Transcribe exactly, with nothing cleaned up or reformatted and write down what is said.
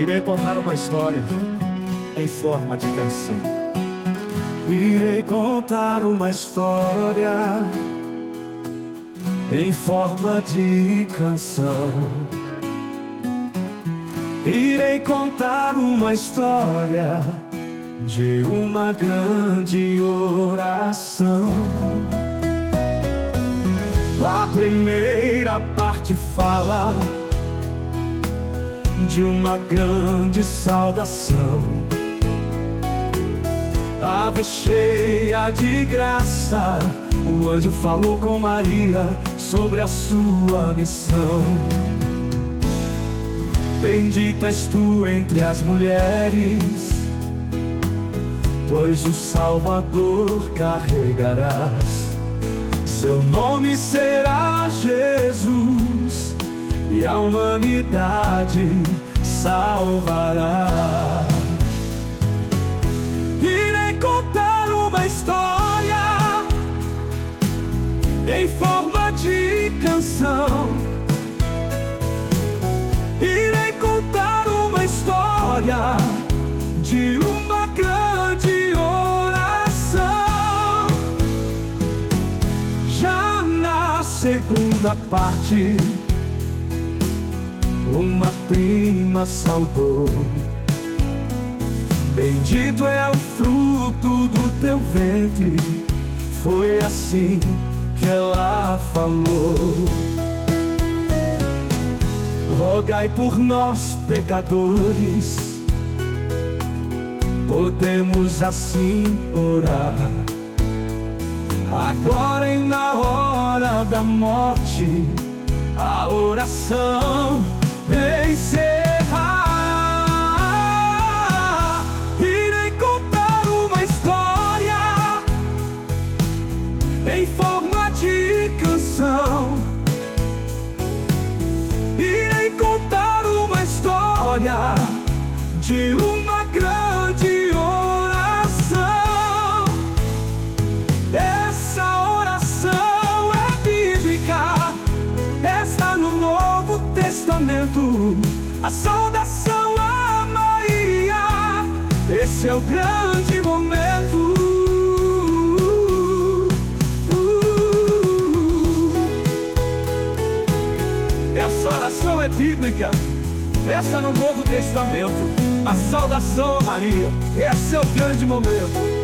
Irei contar uma história em forma de canção. Irei contar uma história em forma de canção. Irei contar uma história de uma grande oração. A primeira parte fala de uma grande saudação. Ave cheia de graça, o anjo falou com Maria sobre a sua missão. Bendita és tu entre as mulheres, pois o Salvador carregarás. Seu nome será Jesus, e a humanidade salvará. Irei contar uma história em forma de canção. Irei contar uma história de uma grande oração. Já na segunda parte, uma prima saudou: bendito é o fruto do teu ventre. Foi assim que ela falou: rogai por nós, pecadores. Podemos assim orar, agora e na hora da morte, a oração encerrar. Irei contar uma história em forma de canção. Irei contar uma história de uma grande oração. Essa oração é bíblica, está no Novo Testamento. A saudação a Maria, esse é o grande momento. Essa oração é bíblica, essa no Novo Testamento. A saudação a Maria, esse é o grande momento.